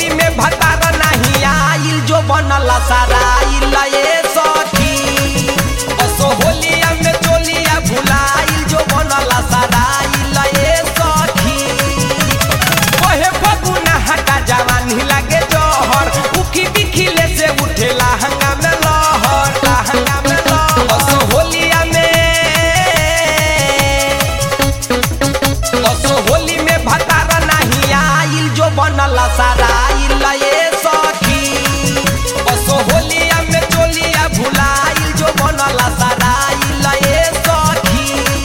होली में भतार नहीं आइल जो बनला सराइल ये सखी असो होलिया में चोलिया भुलाइल जो बनला सराइल ये सखी ओहे फगुना हटा जवानी लागे जहर उखी बिखिले से उठेला हंगा में लहर हंगा में लहर असो होलिया में भतार नहीं आइल जो बनला सराइल ये सखी असो होलिया में चोलिया भुलाइल जो बनला सराइल ये सखी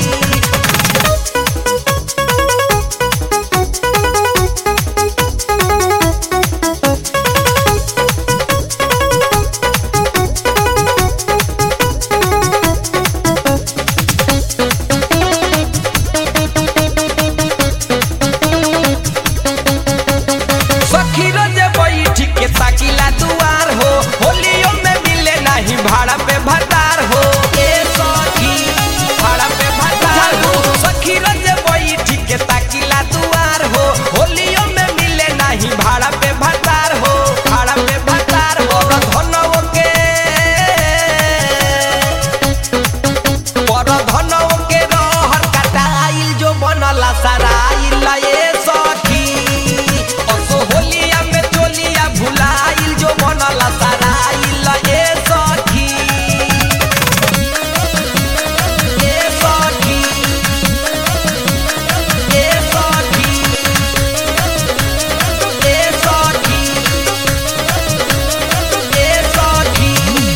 ताकिला दुआर हो होलियों में मिले नहीं भाड़ा पे भतार हो ए सखी भाड़ा पे भतार हो सखी रजे बैठी के ताकिला दुआर हो होलियों में मिले नहीं भाड़ा पे भतार हो भाड़ा पे भतार हो धनों के रहर कटाइल जो बनला सराइल ये सखी असो होलिया में चोलिया भुलाइल जो बनला सराइल ये सखी ये सखी ये सखी ये सखी ये सखी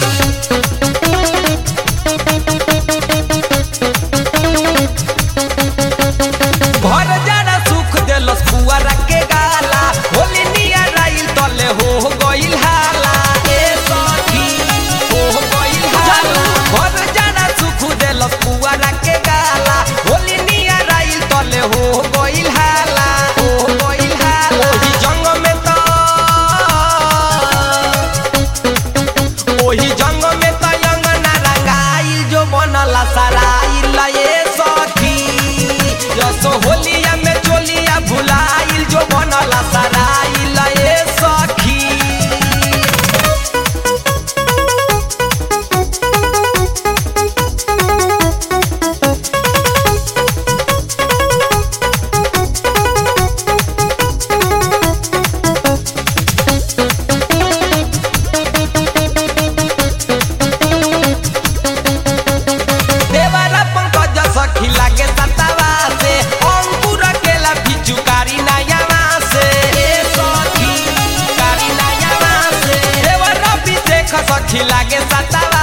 भर जाना सुख देलस फुआरा के गाला होली निया राइल तले हो गइल हाला ए सखी हो गइल हाला भर जाना सुख देलस फुआरा के गाला होली निया राइल तले हो गइल हाला हो गइल हाला ओही जंग में त अंगना रंगाइल जो बनला सराइल ये सखी यसो होलिया में चोलिया भुलाइल जो बनला सराइल ये सखी देवरा पंकज सखी लागे सतावा से अंकुर केला पिचुकारी नयावा से ए सखी कारी नयावा से देवरा भी देख सखी लागे सतावा